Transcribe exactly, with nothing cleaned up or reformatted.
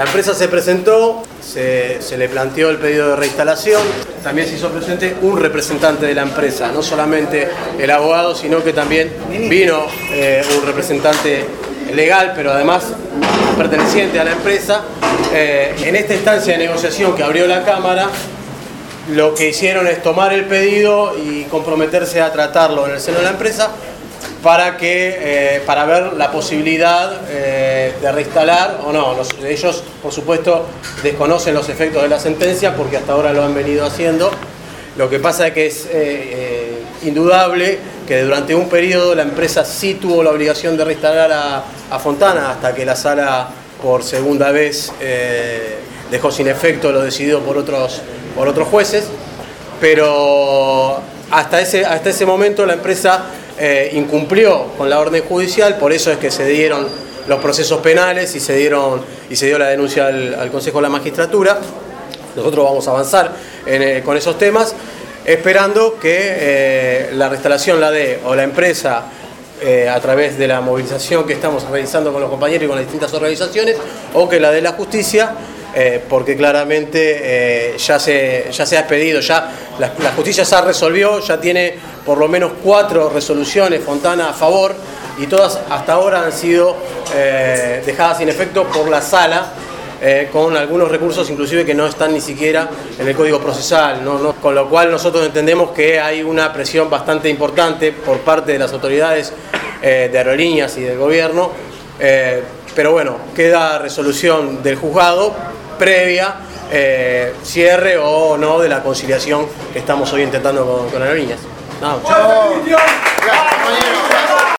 La empresa se presentó, se, se le planteó el pedido de reinstalación, también se hizo presente un representante de la empresa, no solamente el abogado, sino que también vino eh, un representante legal, pero además perteneciente a la empresa. Eh, en esta instancia de negociación que abrió la Cámara, lo que hicieron es tomar el pedido y comprometerse a tratarlo en el seno de la empresa para que eh, para ver la posibilidad eh, de reinstalar o no. Los, ellos, por supuesto, desconocen los efectos de la sentencia porque hasta ahora lo han venido haciendo. Lo que pasa es que es eh, eh, indudable que durante un periodo la empresa sí tuvo la obligación de reinstalar a, a Fontana hasta que la sala por segunda vez eh, dejó sin efecto lo decidido por otros, por otros jueces, pero hasta ese, hasta ese momento la empresa eh, incumplió con la orden judicial, por eso es que se dieron los procesos penales y se, dieron, y se dio la denuncia al, al Consejo de la Magistratura. Nosotros vamos a avanzar en, eh, con esos temas, esperando que eh, la reinstalación la dé o la empresa eh, a través de la movilización que estamos realizando con los compañeros y con las distintas organizaciones, o que la dé la justicia, eh, porque claramente eh, ya, se, ya se ha expedido, ya la, la justicia ya resolvió, ya tiene por lo menos cuatro resoluciones Fontana a favor, y todas hasta ahora han sido eh, dejadas sin efecto por la sala, Eh, con algunos recursos inclusive que no están ni siquiera en el Código Procesal, ¿no? No, con lo cual nosotros entendemos que hay una presión bastante importante por parte de las autoridades eh, de aerolíneas y del gobierno, eh, pero bueno, queda resolución del juzgado previa eh, cierre o no de la conciliación que estamos hoy intentando con, con aerolíneas. No, chao.